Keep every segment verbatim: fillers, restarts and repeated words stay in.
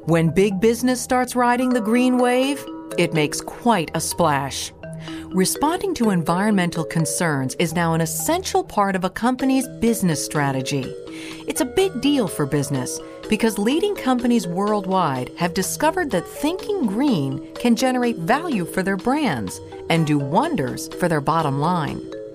When big business starts riding the green wave, it makes quite a splash. Responding to environmental concerns is now an essential part of a company's business strategy. It's a big deal for business because leading companies worldwide have discovered that thinking green can generate value for their brands and do wonders for their bottom line.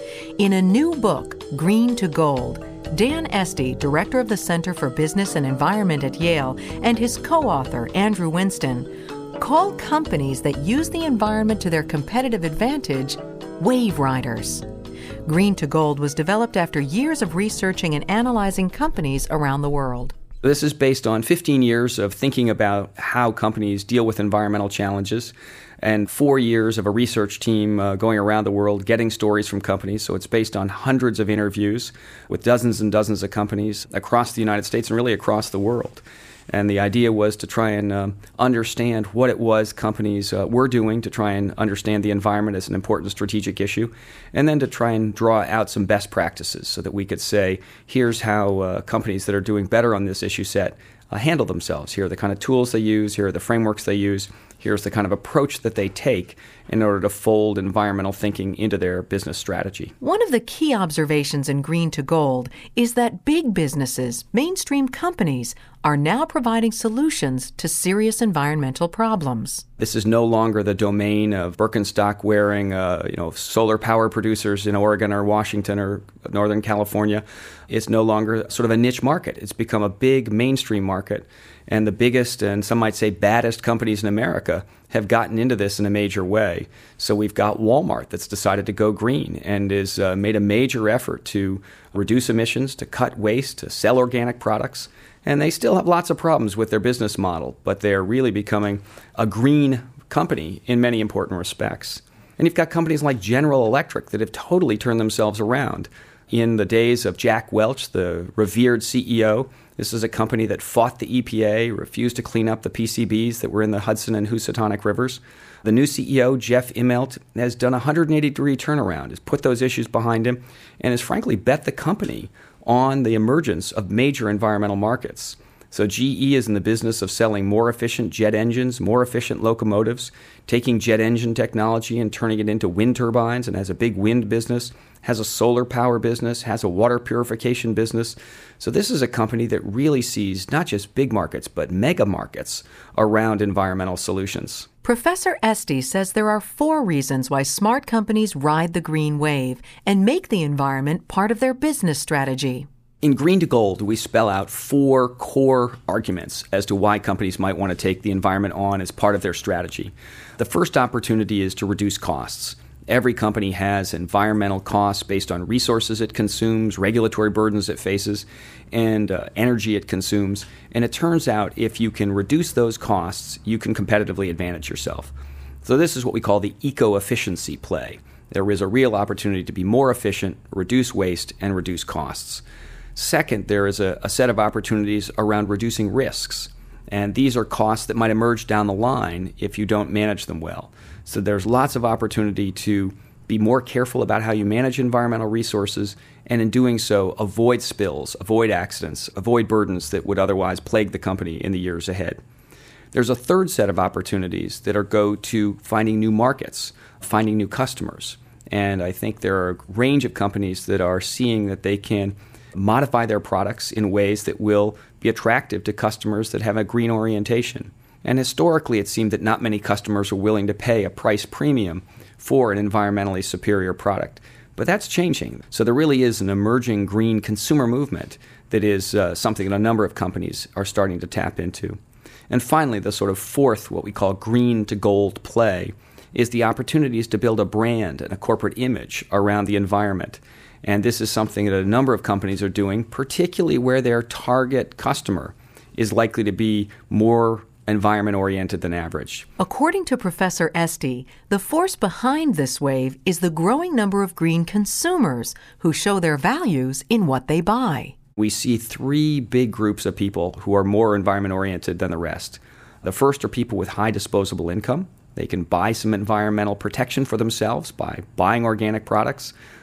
In a new book, Green to Gold, Dan Esty, director of the Center for Business and Environment at Yale, and his co-author, Andrew Winston, call companies that use the environment to their competitive advantage wave riders. Green to Gold was developed after years of researching and analyzing companies around the world. This is based on fifteen years of thinking about how companies deal with environmental challenges and four years of a research team uh, going around the world getting stories from companies. So it's based on hundreds of interviews with dozens and dozens of companies across the United States and really across the world. And the idea was to try and um, understand what it was companies uh, were doing to try and understand the environment as an important strategic issue, and then to try and draw out some best practices so that we could say, here's how uh, companies that are doing better on this issue set uh, handle themselves. Here are the kind of tools they use. Here are the frameworks they use. Here's the kind of approach that they take in order to fold environmental thinking into their business strategy. One of the key observations in Green to Gold is that big businesses, mainstream companies, are now providing solutions to serious environmental problems. This is no longer the domain of Birkenstock-wearing, uh, you know, solar power producers in Oregon or Washington or Northern California. It's no longer sort of a niche market. It's become a big mainstream market. And the biggest and some might say baddest companies in America have gotten into this in a major way. So we've got Walmart that's decided to go green and has uh, made a major effort to reduce emissions, to cut waste, to sell organic products. And they still have lots of problems with their business model, but they're really becoming a green company in many important respects. And you've got companies like General Electric that have totally turned themselves around. In the days of Jack Welch, the revered C E O, this is a company that fought the E P A, refused to clean up the P C Bs that were in the Hudson and Housatonic rivers. The new C E O, Jeff Immelt, has done a one hundred eighty degree turnaround, has put those issues behind him, and has frankly bet the company on the emergence of major environmental markets. So G E is in the business of selling more efficient jet engines, more efficient locomotives, taking jet engine technology and turning it into wind turbines, and has a big wind business, has a solar power business, has a water purification business. So this is a company that really sees not just big markets, but mega markets around environmental solutions. Professor Esty says there are four reasons why smart companies ride the green wave and make the environment part of their business strategy. In Green to Gold, we spell out four core arguments as to why companies might want to take the environment on as part of their strategy. The first opportunity is to reduce costs. Every company has environmental costs based on resources it consumes, regulatory burdens it faces, and uh, energy it consumes. And it turns out if you can reduce those costs, you can competitively advantage yourself. So this is what we call the eco-efficiency play. There is a real opportunity to be more efficient, reduce waste, and reduce costs. Second, there is a, a set of opportunities around reducing risks. And these are costs that might emerge down the line if you don't manage them well. So there's lots of opportunity to be more careful about how you manage environmental resources, and in doing so, avoid spills, avoid accidents, avoid burdens that would otherwise plague the company in the years ahead. There's a third set of opportunities that are go to finding new markets, finding new customers. And I think there are a range of companies that are seeing that they can modify their products in ways that will be attractive to customers that have a green orientation. And historically, it seemed that not many customers were willing to pay a price premium for an environmentally superior product. But that's changing. So there really is an emerging green consumer movement that is uh, something that a number of companies are starting to tap into. And finally, the sort of fourth, what we call green to gold play, is the opportunities to build a brand and a corporate image around the environment. And this is something that a number of companies are doing, particularly where their target customer is likely to be more environment-oriented than average. According to Professor Esty, the force behind this wave is the growing number of green consumers who show their values in what they buy. We see three big groups of people who are more environment-oriented than the rest. The first are people with high disposable income. They can buy some environmental protection for themselves by buying organic products.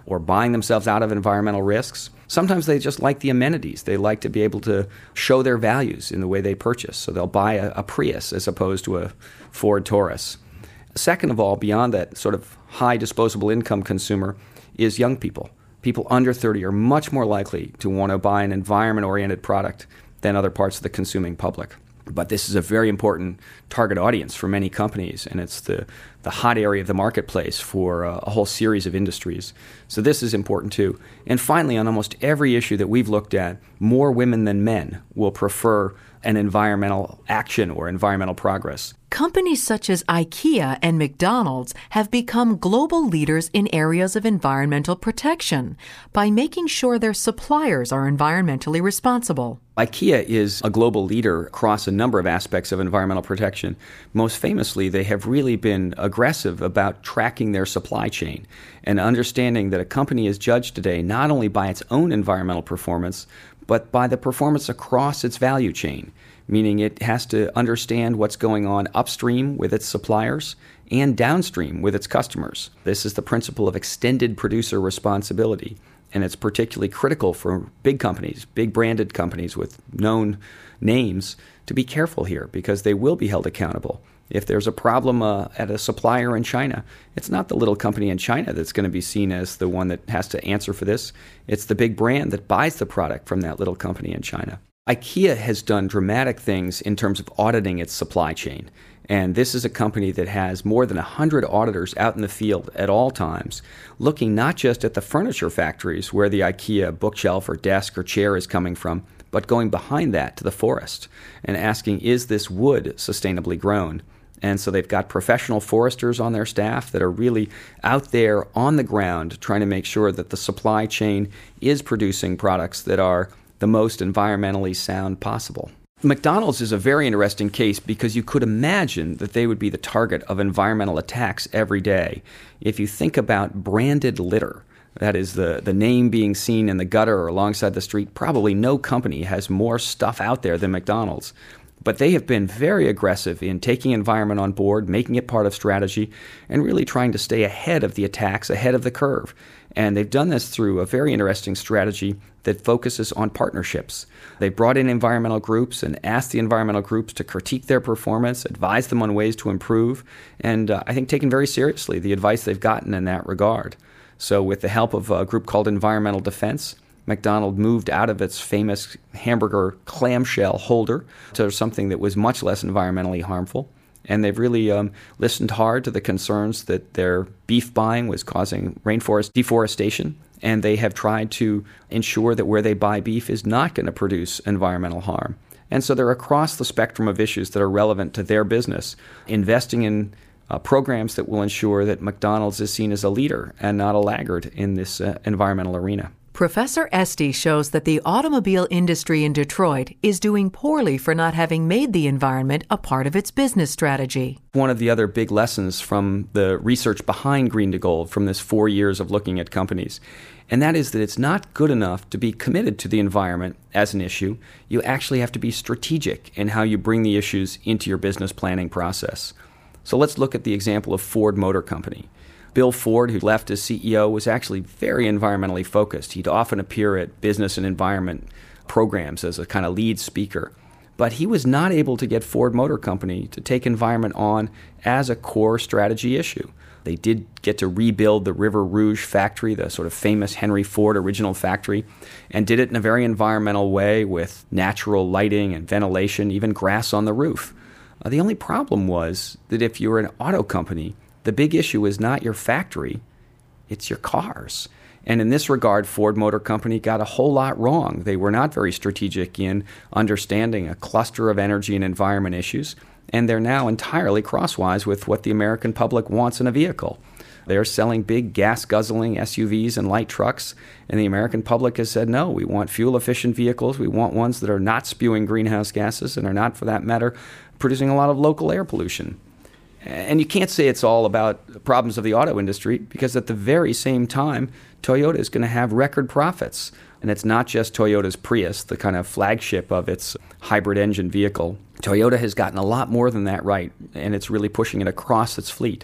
or buying themselves out of environmental risks. Sometimes they just like the amenities. They like to be able to show their values in the way they purchase. So they'll buy a, a Prius as opposed to a Ford Taurus. Second of all, beyond that sort of high disposable income consumer is young people. People under thirty are much more likely to want to buy an environment-oriented product than other parts of the consuming public. But this is a very important target audience for many companies, and it's the, the hot area of the marketplace for a, a whole series of industries. So this is important too. And finally, on almost every issue that we've looked at, more women than men will prefer an environmental action or environmental progress. Companies such as IKEA and McDonald's have become global leaders in areas of environmental protection by making sure their suppliers are environmentally responsible. IKEA is a global leader across a number of aspects of environmental protection. Most famously, they have really been aggressive about tracking their supply chain and understanding that a company is judged today not only by its own environmental performance, but by the performance across its value chain, meaning it has to understand what's going on upstream with its suppliers and downstream with its customers. This is the principle of extended producer responsibility, and it's particularly critical for big companies, big branded companies with known names, to be careful here because they will be held accountable. If there's a problem uh, at a supplier in China, it's not the little company in China that's going to be seen as the one that has to answer for this. It's the big brand that buys the product from that little company in China. IKEA has done dramatic things in terms of auditing its supply chain. And this is a company that has more than one hundred auditors out in the field at all times, looking not just at the furniture factories where the IKEA bookshelf or desk or chair is coming from, but going behind that to the forest and asking, is this wood sustainably grown? And so they've got professional foresters on their staff that are really out there on the ground trying to make sure that the supply chain is producing products that are the most environmentally sound possible. McDonald's is a very interesting case because you could imagine that they would be the target of environmental attacks every day. If you think about branded litter, that is the, the name being seen in the gutter or alongside the street, probably no company has more stuff out there than McDonald's. But they have been very aggressive in taking environment on board, making it part of strategy, and really trying to stay ahead of the attacks, ahead of the curve. And they've done this through a very interesting strategy that focuses on partnerships. They've brought in environmental groups and asked the environmental groups to critique their performance, advise them on ways to improve, and uh, I think taken very seriously the advice they've gotten in that regard. So with the help of a group called Environmental Defense, McDonald's moved out of its famous hamburger clamshell holder to something that was much less environmentally harmful. And they've really um, listened hard to the concerns that their beef buying was causing rainforest deforestation. And they have tried to ensure that where they buy beef is not going to produce environmental harm. And so they're across the spectrum of issues that are relevant to their business, investing in uh, programs that will ensure that McDonald's is seen as a leader and not a laggard in this uh, environmental arena. Professor Esty shows that the automobile industry in Detroit is doing poorly for not having made the environment a part of its business strategy. One of the other big lessons from the research behind Green to Gold, from this four years of looking at companies, and that is that it's not good enough to be committed to the environment as an issue. You actually have to be strategic in how you bring the issues into your business planning process. So let's look at the example of Ford Motor Company. Bill Ford, who left as C E O, was actually very environmentally focused. He'd often appear at business and environment programs as a kind of lead speaker. But he was not able to get Ford Motor Company to take environment on as a core strategy issue. They did get to rebuild the River Rouge factory, the sort of famous Henry Ford original factory, and did it in a very environmental way with natural lighting and ventilation, even grass on the roof. Uh, the only problem was that if you were an auto company, the big issue is not your factory, it's your cars. And in this regard, Ford Motor Company got a whole lot wrong. They were not very strategic in understanding a cluster of energy and environment issues, and they're now entirely crosswise with what the American public wants in a vehicle. They're selling big gas-guzzling S U Vs and light trucks, and the American public has said, no, we want fuel-efficient vehicles. We want ones that are not spewing greenhouse gases and are not, for that matter, producing a lot of local air pollution. And you can't say it's all about problems of the auto industry, because at the very same time, Toyota is going to have record profits. And it's not just Toyota's Prius, the kind of flagship of its hybrid engine vehicle. Toyota has gotten a lot more than that right, and it's really pushing it across its fleet.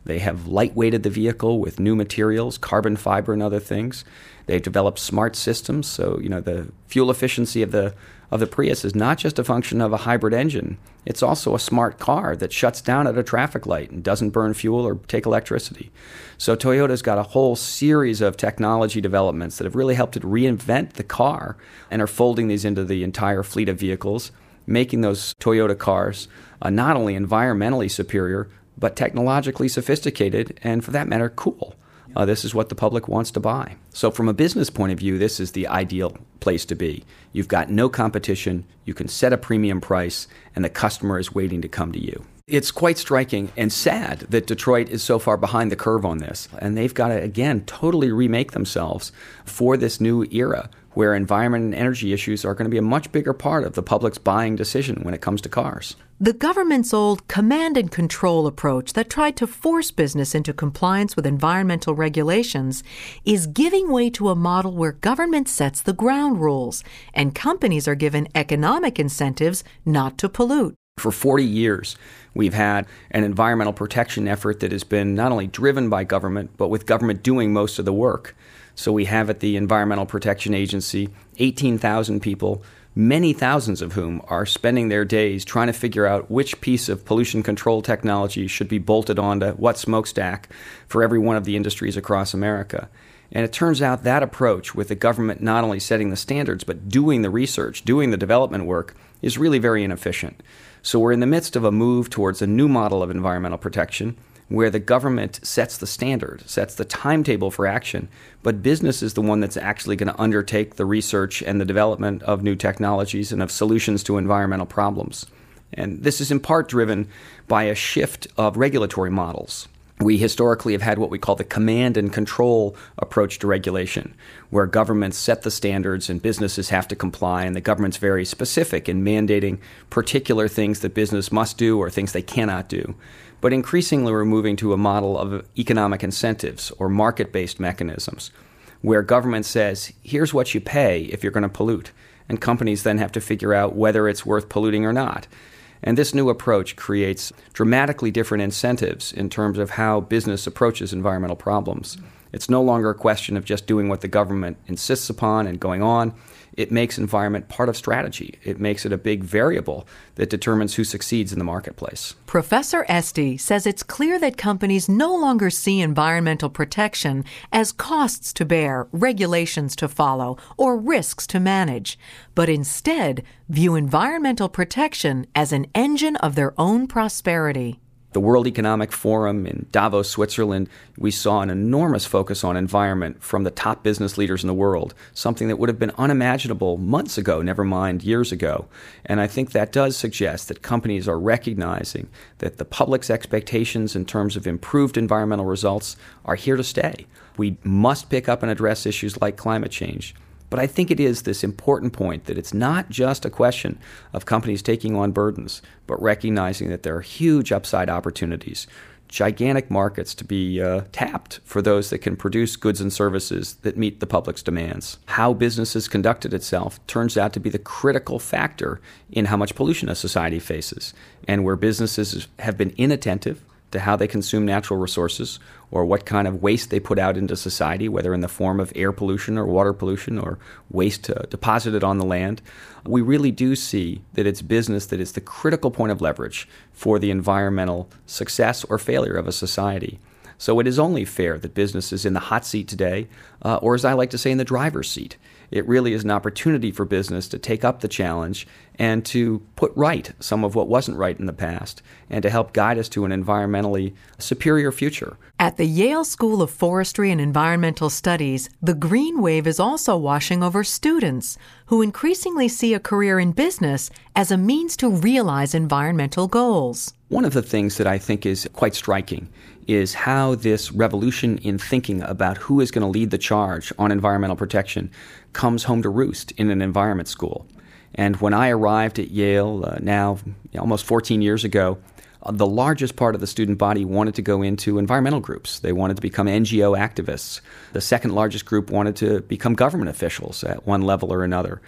They have lightweighted the vehicle with new materials, carbon fiber and other things. They've developed smart systems, so you know the fuel efficiency of the of the Prius is not just a function of a hybrid engine. It's also a smart car that shuts down at a traffic light and doesn't burn fuel or take electricity. So Toyota's got a whole series of technology developments that have really helped it reinvent the car and are folding these into the entire fleet of vehicles, making those Toyota cars uh, not only environmentally superior, but technologically sophisticated and, for that matter, cool. Uh, this is what the public wants to buy. So from a business point of view, this is the ideal place to be. You've got no competition, you can set a premium price, and the customer is waiting to come to you. It's quite striking and sad that Detroit is so far behind the curve on this. And they've got to, again, totally remake themselves for this new era where environment and energy issues are going to be a much bigger part of the public's buying decision when it comes to cars. The government's old command and control approach that tried to force business into compliance with environmental regulations is giving way to a model where government sets the ground rules and companies are given economic incentives not to pollute. For forty years, we've had an environmental protection effort that has been not only driven by government, but with government doing most of the work. So we have at the Environmental Protection Agency eighteen thousand people, many thousands of whom are spending their days trying to figure out which piece of pollution control technology should be bolted onto what smokestack for every one of the industries across America. And it turns out that approach, with the government not only setting the standards, but doing the research, doing the development work, is really very inefficient. So we're in the midst of a move towards a new model of environmental protection where the government sets the standard, sets the timetable for action, but business is the one that's actually going to undertake the research and the development of new technologies and of solutions to environmental problems. And this is in part driven by a shift of regulatory models. We historically have had what we call the command and control approach to regulation, where governments set the standards and businesses have to comply, and the government's very specific in mandating particular things that business must do or things they cannot do. But increasingly, we're moving to a model of economic incentives or market-based mechanisms, where government says, here's what you pay if you're going to pollute, and companies then have to figure out whether it's worth polluting or not. And this new approach creates dramatically different incentives in terms of how business approaches environmental problems. It's no longer a question of just doing what the government insists upon and going on. It makes environment part of strategy. It makes it a big variable that determines who succeeds in the marketplace. Professor Esty says it's clear that companies no longer see environmental protection as costs to bear, regulations to follow, or risks to manage, but instead view environmental protection as an engine of their own prosperity. The World Economic Forum in Davos, Switzerland, we saw an enormous focus on environment from the top business leaders in the world, something that would have been unimaginable months ago, never mind years ago. And I think that does suggest that companies are recognizing that the public's expectations in terms of improved environmental results are here to stay. We must pick up and address issues like climate change. But I think it is this important point that it's not just a question of companies taking on burdens, but recognizing that there are huge upside opportunities, gigantic markets to be uh, tapped for those that can produce goods and services that meet the public's demands. How business has conducted itself turns out to be the critical factor in how much pollution a society faces, and where businesses have been inattentive to how they consume natural resources or what kind of waste they put out into society, whether in the form of air pollution or water pollution or waste uh, deposited on the land. We really do see that it's business that is the critical point of leverage for the environmental success or failure of a society. So it is only fair that business is in the hot seat today, uh, or as I like to say, in the driver's seat. It really is an opportunity for business to take up the challenge and to put right some of what wasn't right in the past and to help guide us to an environmentally superior future. At the Yale School of Forestry and Environmental Studies, the green wave is also washing over students who increasingly see a career in business as a means to realize environmental goals. One of the things that I think is quite striking is how this revolution in thinking about who is going to lead the charge on environmental protection comes home to roost in an environment school. And when I arrived at Yale uh, now almost fourteen years ago, uh, the largest part of the student body wanted to go into environmental groups. They wanted to become N G O activists. The second largest group wanted to become government officials at one level or another.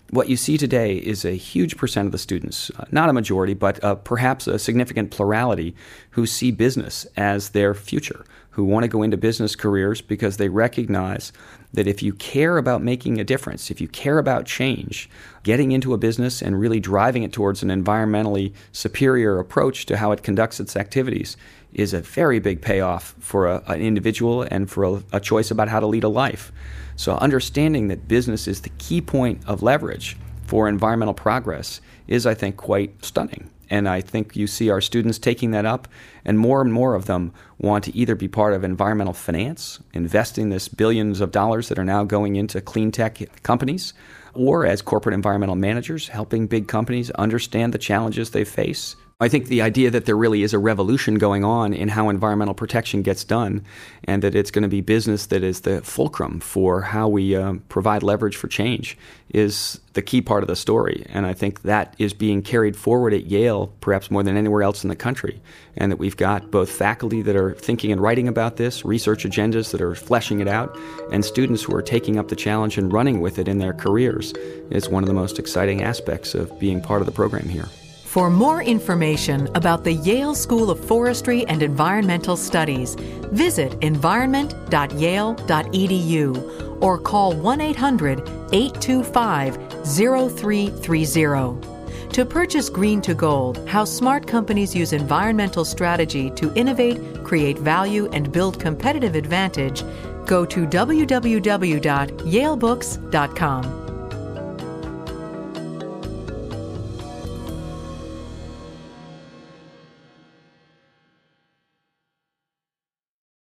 What you see today is a huge percent of the students, uh, not a majority, but uh, perhaps a significant plurality, who see business as their future, who want to go into business careers because they recognize that if you care about making a difference, if you care about change, getting into a business and really driving it towards an environmentally superior approach to how it conducts its activities is a very big payoff for a, an individual and for a, a choice about how to lead a life. So understanding that business is the key point of leverage for environmental progress is, I think, quite stunning. And I think you see our students taking that up, and more and more of them want to either be part of environmental finance, investing this billions of dollars that are now going into clean tech companies, or as corporate environmental managers, helping big companies understand the challenges they face. I think the idea that there really is a revolution going on in how environmental protection gets done, and that it's going to be business that is the fulcrum for how we uh, provide leverage for change, is the key part of the story. And I think that is being carried forward at Yale perhaps more than anywhere else in the country, and that we've got both faculty that are thinking and writing about this, research agendas that are fleshing it out, and students who are taking up the challenge and running with it in their careers. Is one of the most exciting aspects of being part of the program here. For more information about the Yale School of Forestry and Environmental Studies, visit environment dot yale dot e d u or call one eight hundred, eight two five, zero three three zero. To purchase Green to Gold, How Smart Companies Use Environmental Strategy to Innovate, Create Value, and Build Competitive Advantage, go to w w w dot yale books dot com.